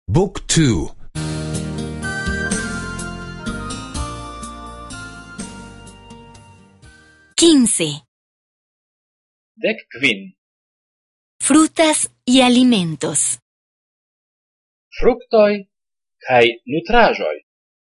Book 2. 15. Dek kvin. Frutas y alimentos. Fruktoj kaj nutraĵoj.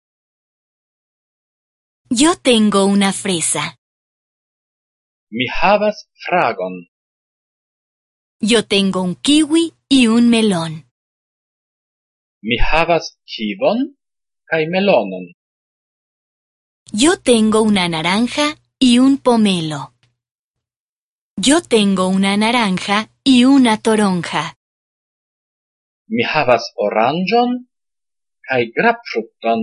Yo tengo una fresa. Mi havas fragon. Yo tengo un kiwi y un melón. Mi havas kivon kaj melonon. Yo tengo una naranja y un pomelo. Yo tengo una naranja y una toronja. Mi havas oranĝon kaj grapfrukton.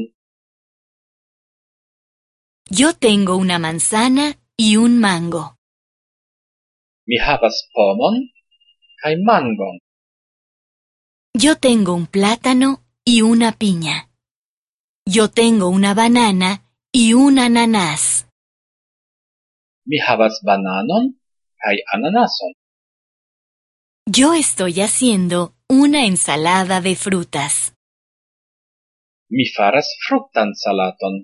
Yo tengo una manzana y un mango. Mi havas pomon kaj mangon. Yo tengo un plátano y una piña. Yo tengo una banana y un ananás. Mi havas bananon kaj ananason. Yo estoy haciendo una ensalada de frutas. Mi faras fruktan salaton.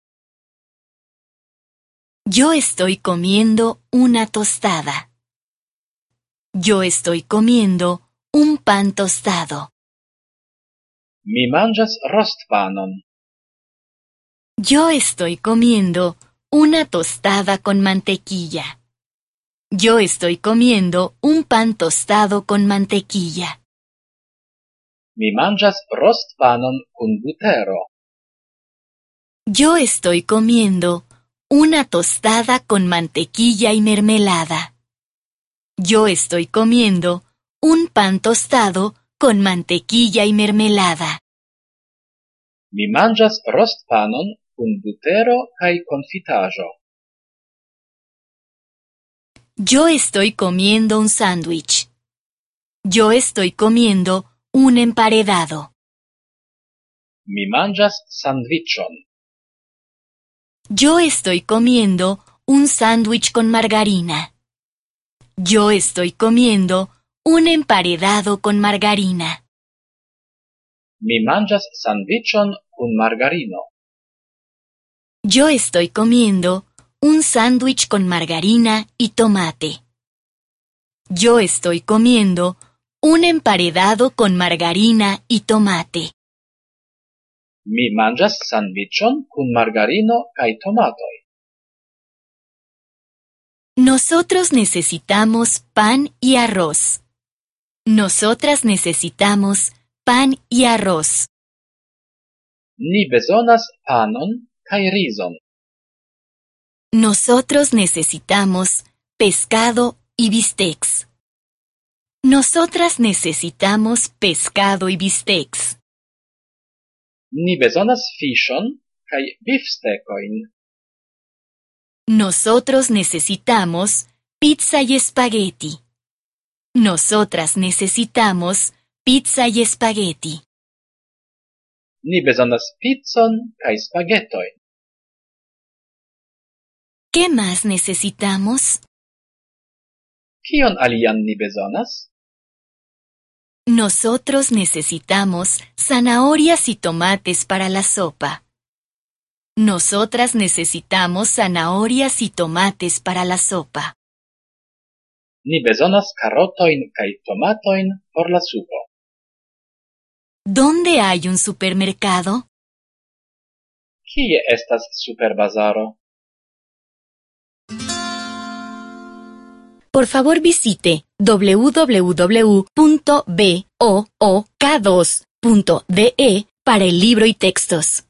Yo estoy comiendo una tostada. Yo estoy comiendo un pan tostado. Mi manĝas rostpanon. Yo estoy comiendo una tostada con mantequilla. Yo estoy comiendo un pan tostado con mantequilla. Mi manĝas rostpanon kun butero. Yo estoy comiendo una tostada con mantequilla y mermelada. Yo estoy comiendo un pan tostado con mantequilla y mermelada. Mi manĝas rostpanon kun butero kaj konfitaĵo. Yo estoy comiendo un sándwich. Yo estoy comiendo un emparedado. Mi manĝas sandviĉon. Yo estoy comiendo un sándwich con margarina. Yo estoy comiendo un emparedado con margarina. Mi manĝas sandviĉon kun margarino. Yo estoy comiendo un sándwich con margarina y tomate. Yo estoy comiendo un emparedado con margarina y tomate. Mi manĝas sandviĉon kun margarino kaj tomatoj. Nosotros necesitamos pan y arroz. Nosotras necesitamos pan y arroz. Ni bezonas panon kaj rizon. Nosotros necesitamos pescado y bistecs. Nosotras necesitamos pescado y bistecs. Ni bezonas fiŝon kaj bifstekojn. Nosotros necesitamos pizza y espagueti. Nosotras necesitamos pizza y espagueti. Ni bezonas picon kaj spagetojn. ¿Qué más necesitamos? Kion alian ni bezonas? Nosotros necesitamos zanahorias y tomates para la sopa. Nosotras necesitamos zanahorias y tomates para la sopa. Ni bezonas karotojn kaj tomatojn por la supo. ¿Dónde hay un supermercado? Kie estas superbazaro? Por favor visite www.book2.de para el libro y textos.